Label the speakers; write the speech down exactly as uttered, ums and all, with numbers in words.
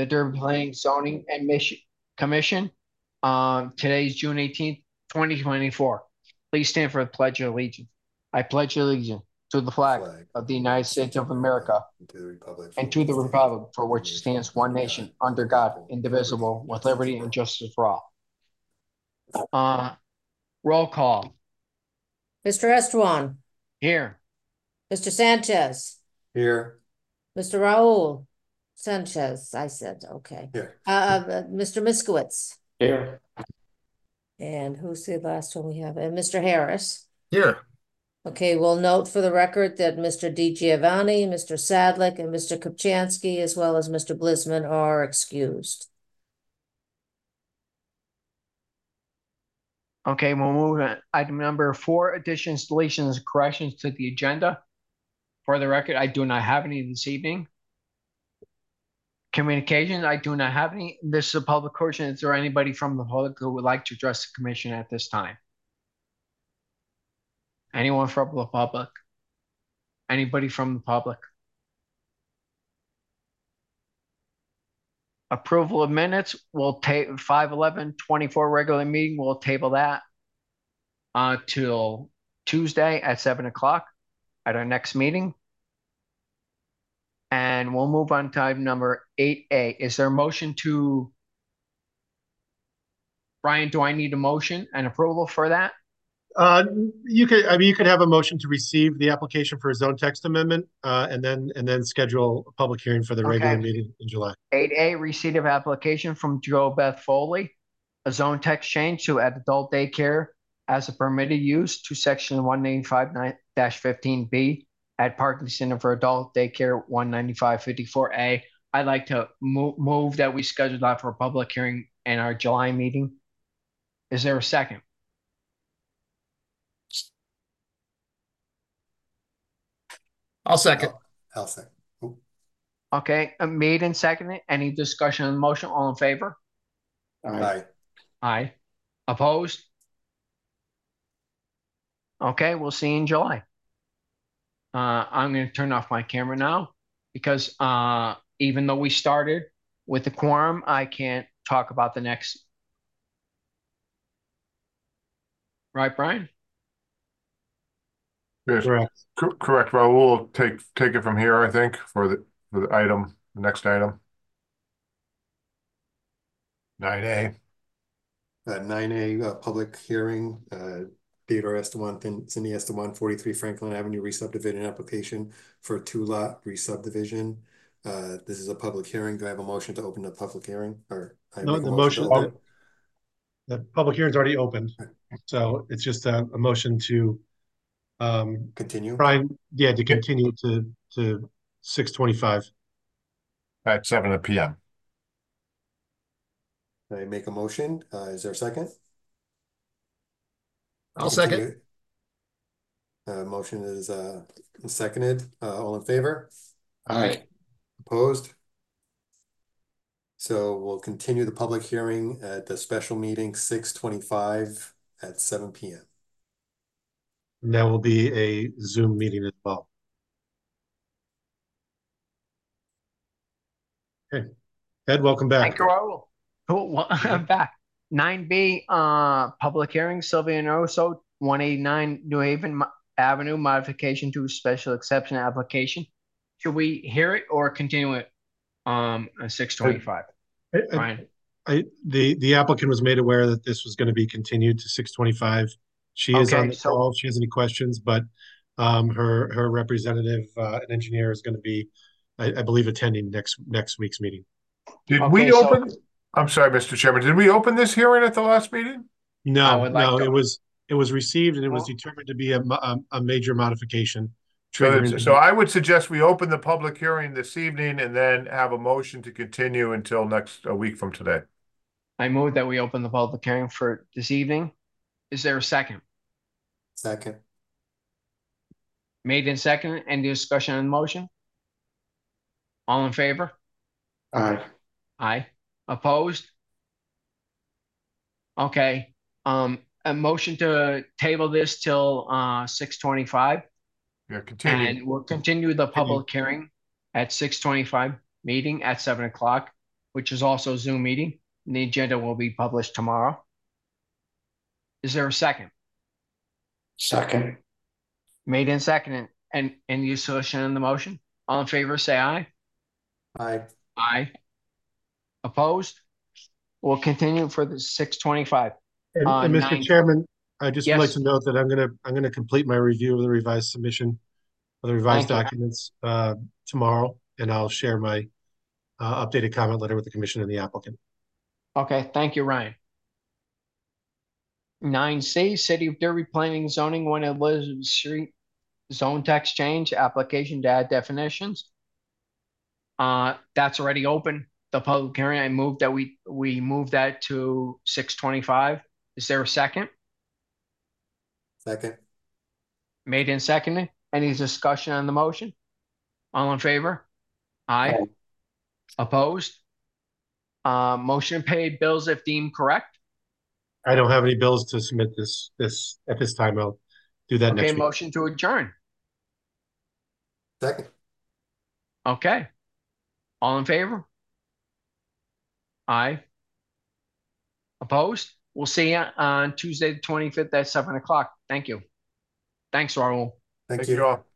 Speaker 1: the Durham Planning Zoning and Mission Commission. Um, today's June eighteenth, twenty twenty-four. Please stand for the Pledge of Allegiance. I pledge allegiance to the flag
Speaker 2: flag
Speaker 1: of the United States of America
Speaker 2: and to the republic for
Speaker 1: and to
Speaker 2: which
Speaker 1: the
Speaker 2: it stands,
Speaker 1: republic for
Speaker 2: one
Speaker 1: which
Speaker 2: nation,
Speaker 1: stands one
Speaker 2: under God,
Speaker 1: nation, under God,
Speaker 2: indivisible,
Speaker 1: indivisible, with
Speaker 2: justice
Speaker 1: liberty
Speaker 2: for
Speaker 1: and
Speaker 2: all.
Speaker 1: justice for all. Uh, roll call.
Speaker 3: Mister Estewan,
Speaker 1: Here.
Speaker 3: Mister Sanchez,
Speaker 2: Here.
Speaker 3: Mister Raul Sanchez, I said, okay.
Speaker 2: Here.
Speaker 3: Uh, uh, Mister Miskowitz,
Speaker 1: Here.
Speaker 3: and who's the last one we have? And Mister Harris.
Speaker 4: Here.
Speaker 3: Okay, we'll note for the record that Mister Di Giovanni, Mister Sadlick, and Mister Kupchansky, as well as Mister Blisman, are excused.
Speaker 1: Okay, we'll move on. Item number four, additions, deletions, and corrections to the agenda. For the record, I do not have any this evening. Communications, I do not have any. This is a public portion. Is there anybody from the public who would like to address the commission at this time? Anyone from the public? Anybody from the public? Approval of minutes, we'll take five eleven twenty-four regular meeting, we'll table that uh, till Tuesday at seven o'clock at our next meeting. And we'll move on to item number eight A. Is there a motion to, Brian, do I need a motion and approval for that?
Speaker 4: Uh, you could, I mean, you could have a motion to receive the application for a zone text amendment, uh, and then, and then schedule a public hearing for the regular
Speaker 1: Okay.
Speaker 4: meeting in July.
Speaker 1: eight A, receipt of application from Joe Beth Foley, a zone text change to add adult daycare as a permitted use to section one ninety-five dash fifteen B at Parking Center for Adult Daycare one ninety-five fifty-four A. I'd like to move, move that we schedule that for a public hearing in our July meeting. Is there a second?
Speaker 4: I'll second.
Speaker 2: I'll, I'll second. Ooh.
Speaker 1: Okay, uh, made and seconded. Any discussion on the motion? All in favor?
Speaker 2: Aye.
Speaker 1: Aye. Opposed? Okay, we'll see you in July. Uh, I'm going to turn off my camera now because uh, even though we started with the quorum, I can't talk about the next. Right, Brian?
Speaker 5: Yes,
Speaker 4: Correct.
Speaker 5: cor- correct. Raul will take take it from here, I think, for the for the item, the next item. Nine A.
Speaker 2: Uh, nine A, uh, public hearing, uh, Theodore Estewan, Thin- Cindy Estewan, forty-three Franklin Avenue, re-subdivision application for a two-lot re-subdivision. Uh, this is a public hearing. Do I have a motion to open the public hearing, or? I
Speaker 4: No,
Speaker 2: make a
Speaker 4: the
Speaker 2: motion to
Speaker 4: motion,
Speaker 2: open?
Speaker 4: the, the public hearing's already opened. So it's just a, a motion to, um,
Speaker 2: Continue?
Speaker 4: try, yeah, to continue to, to six twenty-five.
Speaker 5: At seven P M.
Speaker 2: I make a motion. Uh, is there a second?
Speaker 4: I'll second.
Speaker 2: Continue. Uh, motion is, uh, seconded. Uh, all in favor?
Speaker 4: Aye.
Speaker 2: Opposed? So we'll continue the public hearing at the special meeting six twenty-five at seven P M.
Speaker 4: And that will be a Zoom meeting as well. Okay. Ed, welcome back.
Speaker 1: Thank you, Raul. Cool. Well, I'm back. nine B, uh, public hearing, Sylvia Noroso, one eighty-nine New Haven Mo- Avenue, modification to special exception application. Should we hear it or continue it um, at six twenty-five?
Speaker 4: I, I,
Speaker 1: Brian?
Speaker 4: I, the, the applicant was made aware that this was going to be continued to six twenty-five. She is
Speaker 1: Okay,
Speaker 4: on the
Speaker 1: so-
Speaker 4: call if she has any questions, but um, her, her representative, uh, an engineer, is going to be, I, I believe, attending next, next week's meeting.
Speaker 5: Did
Speaker 1: Okay,
Speaker 5: we
Speaker 1: so-
Speaker 5: open? I'm sorry, Mister Chairman. Did we open this hearing at the last meeting?
Speaker 1: I
Speaker 4: No,
Speaker 1: would like
Speaker 4: no,
Speaker 1: to-
Speaker 4: it was, it was received and it was
Speaker 1: Well-
Speaker 4: determined to be a, mo- a, a major modification.
Speaker 5: So,
Speaker 4: triggering
Speaker 5: that's-
Speaker 4: the-
Speaker 5: so I would suggest we open the public hearing this evening and then have a motion to continue until next a week from today.
Speaker 1: I move that we open the public hearing for this evening. Is there a second?
Speaker 2: Second.
Speaker 1: Made in second. Any discussion on the motion? All in favor?
Speaker 2: Aye.
Speaker 1: Aye. Opposed? Okay, um, a motion to table this till, uh, six twenty-five,
Speaker 5: Yeah, continue.
Speaker 1: and we'll continue the public hearing at six twenty-five, meeting at seven o'clock. which is also a Zoom meeting. And the agenda will be published tomorrow. Is there a second?
Speaker 6: Second.
Speaker 1: Made and seconded. And any discussion on the motion? All in favor, say aye.
Speaker 2: Aye.
Speaker 1: Aye. Opposed? We'll continue for the six twenty-five.
Speaker 4: And,
Speaker 1: Uh,
Speaker 4: and Mister
Speaker 1: nine-
Speaker 4: Chairman, I just would like
Speaker 1: Yes.
Speaker 4: to note that I'm gonna, I'm gonna complete my review of the revised submission of the revised
Speaker 1: Thank you.
Speaker 4: documents, uh, tomorrow, and I'll share my, uh, updated comment letter with the commission and the applicant.
Speaker 1: Okay, thank you, Ryan. Nine C, City of Derby Planning and Zoning, one Elizabeth Street, zone text change, application to add definitions. Uh, that's already open, the public hearing. I moved that we, we move that to six twenty-five. Is there a second?
Speaker 2: Second.
Speaker 1: Made and seconded. Any discussion on the motion? All in favor? Aye.
Speaker 6: Aye.
Speaker 1: Opposed? Uh, motion paid bills if deemed correct.
Speaker 4: I don't have any bills to submit this, this, at this time. I'll do that
Speaker 1: Okay,
Speaker 4: next week.
Speaker 1: motion to adjourn.
Speaker 2: Second.
Speaker 1: Okay. All in favor? Aye. Opposed? We'll see you on Tuesday, the twenty-fifth at seven o'clock. Thank you. Thanks, Raul.
Speaker 2: Thank
Speaker 5: Thank
Speaker 2: you.
Speaker 5: you all.